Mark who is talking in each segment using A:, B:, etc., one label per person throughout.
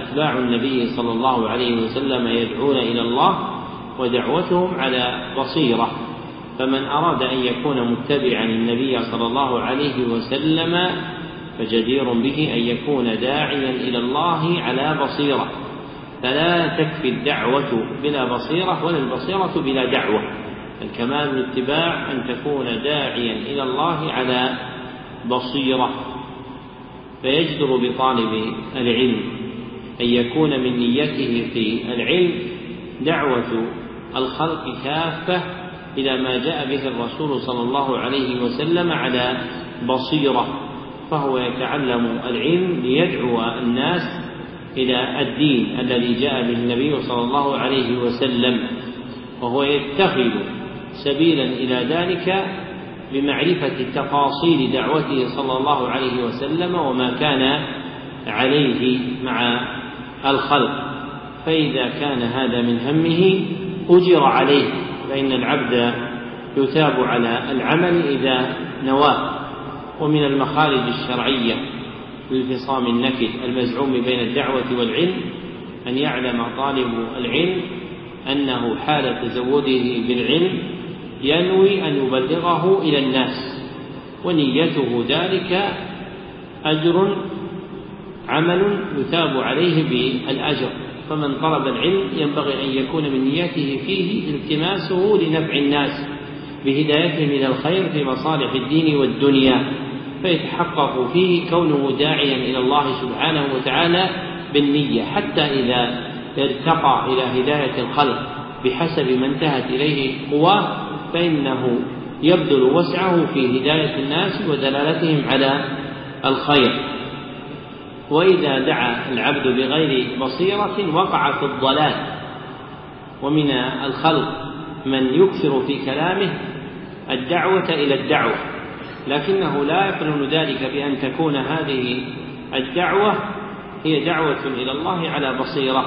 A: أتباع النبي صلى الله عليه وسلم يدعون إلى الله ودعوتهم على بصيرة، فمن أراد أن يكون متبعا النبي صلى الله عليه وسلم فجدير به أن يكون داعيا إلى الله على بصيرة، فلا تكفي الدعوة بلا بصيرة ولا البصيرة بلا دعوة. الكمال الاتباع أن تكون داعيا إلى الله على بصيرة. فيجدر بطالب العلم أن يكون من نيته في العلم دعوة الخلق كافة إلى ما جاء به الرسول صلى الله عليه وسلم على بصيرة، فهو يتعلم العلم ليدعو الناس إلى الدين الذي جاء به النبي صلى الله عليه وسلم، وهو يتخذ سبيلا إلى ذلك بمعرفة تفاصيل دعوته صلى الله عليه وسلم وما كان عليه مع الخلق. فإذا كان هذا من همه أجر عليه، فإن العبد يثاب على العمل إذا نواه. ومن المخارج الشرعية للفصام النكد المزعوم بين الدعوة والعلم أن يعلم طالب العلم أنه حال تزوده بالعلم ينوي أن يبلغه إلى الناس، ونيته ذلك أجر عمل يثاب عليه بالأجر. فمن طلب العلم ينبغي أن يكون من نيته فيه التماسه لنفع الناس بهدايتهم إلى الخير في مصالح الدين والدنيا، فيتحقق فيه كونه داعيا إلى الله سبحانه وتعالى بالنية، حتى إذا ارتقى إلى هداية الخلق بحسب ما انتهت إليه قواه فإنه يبذل وسعه في هداية الناس ودلالتهم على الخير. وإذا دعا العبد بغير بصيرة وقع في الضلال. ومن الخلق من يكثر في كلامه الدعوة إلى الدعوة، لكنه لا يقرن ذلك بأن تكون هذه الدعوة هي دعوة إلى الله على بصيرة،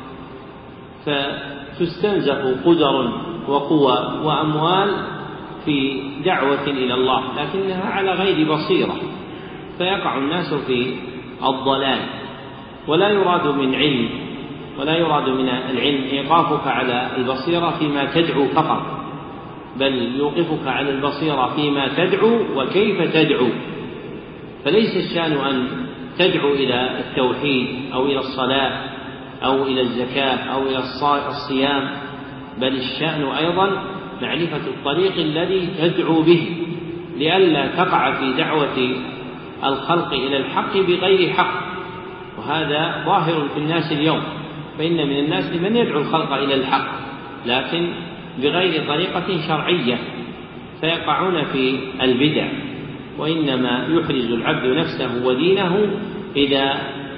A: فتستنزف قدر وقوى وأموال في دعوة إلى الله لكنها على غير بصيرة، فيقع الناس في الضلال. ولا يراد من علم ولا يراد من العلم إيقافك على البصيرة فيما تدعو فقط، بل يوقفك على البصيرة فيما تدعو وكيف تدعو. فليس الشأن أن تدعو إلى التوحيد أو إلى الصلاة أو إلى الزكاة أو إلى الصيام، بل الشأن أيضا معرفة الطريق الذي تدعو به، لئلا تقع في دعوة الخلق إلى الحق بغير حق. وهذا ظاهر في الناس اليوم، فإن من الناس من يدعو الخلق إلى الحق لكن بغير طريقة شرعية، فيقعون في البدع. وإنما يحرز العبد نفسه ودينه إذا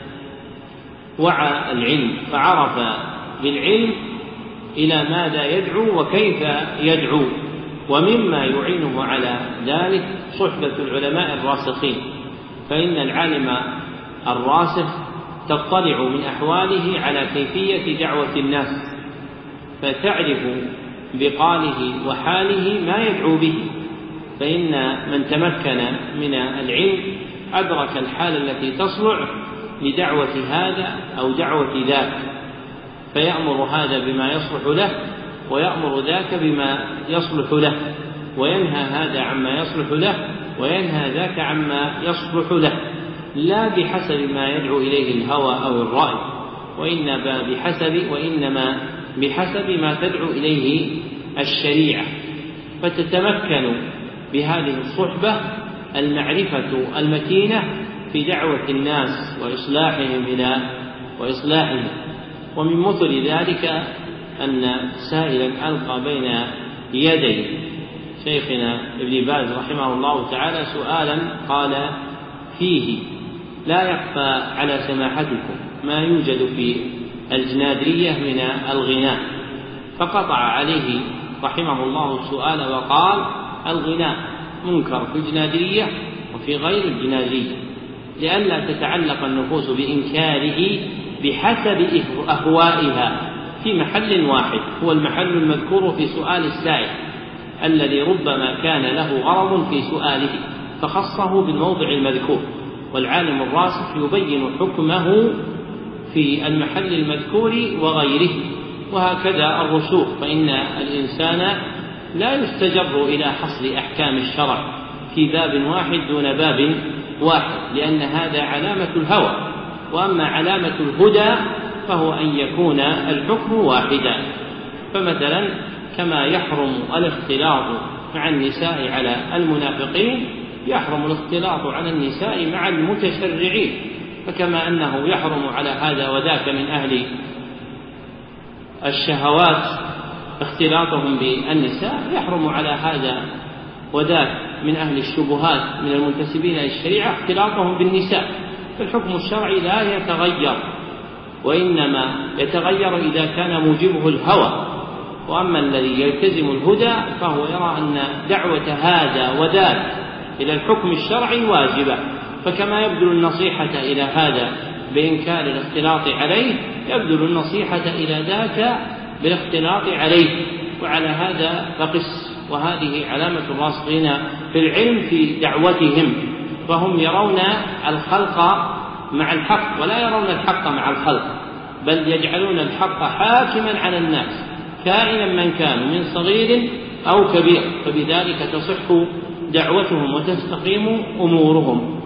A: وعى العلم فعرف بالعلم إلى ماذا يدعو وكيف يدعو. ومما يعينه على ذلك صحبة العلماء الراسخين، فإن العالم الراسخ تطلع من أحواله على كيفية دعوة الناس، فتعرف بقاله وحاله ما يدعو به. فإن من تمكن من العلم أدرك الحال التي تصلح لدعوة هذا أو دعوة ذاك، فيأمر هذا بما يصلح له ويأمر ذاك بما يصلح له، وينهى هذا عما يصلح له وينهى ذاك عما يصلح له، لا بحسب ما يدعو إليه الهوى أو الرأي، وإنما بحسب ما تدعو إليه الشريعة. فتتمكن بهذه الصحبة المعرفة المتينة في دعوة الناس وإصلاحهم. ومن مثل ذلك أن سائلا ألقى بين يدي شيخنا ابن باز رحمه الله تعالى سؤالا قال فيه: لا يخفى على سماحتكم ما يوجد في الجنادرية من الغناء. فقطع عليه رحمه الله السؤال وقال: الغناء منكر في الجنادرية وفي غير الجنادرية، لئلا تتعلق النفوس بإنكاره بحسب أهوائها في محل واحد، هو المحل المذكور في سؤال السائل الذي ربما كان له غرض في سؤاله فخصه بالموضع المذكور. والعالم الراسخ يبين حكمه في المحل المذكور وغيره. وهكذا الرسوخ، فإن الإنسان لا يستجر إلى حصر أحكام الشرع في باب واحد دون باب واحد، لأن هذا علامة الهوى. وأما علامة الهدى فهو أن يكون الحكم واحدا. فمثلا كما يحرم الاختلاط مع النساء على المنافقين، يحرم الاختلاط على النساء مع المتشرعين، فكما أنه يحرم على هذا وذاك من أهل الشهوات اختلاطهم بالنساء، يحرم على هذا وذاك من أهل الشبهات من المنتسبين للشريعة اختلاطهم بالنساء. فالحكم الشرعي لا يتغير، وإنما يتغير إذا كان موجبه الهوى. وأما الذي يلتزم الهدى فهو يرى أن دعوة هذا وذاك إلى الحكم الشرعي واجبة، فكما يبذل النصيحة إلى هذا بإنكار الاختلاط عليه، يبذل النصيحة إلى ذاك بالاختلاط عليه. وعلى هذا فقس. وهذه علامة الراسخين في العلم في دعوتهم، فهم يرون الخلق مع الحق ولا يرون الحق مع الخلق، بل يجعلون الحق حاكما على الناس كائنا من كان من صغير أو كبير، فبذلك تصح دعوتهم وتستقيم أمورهم.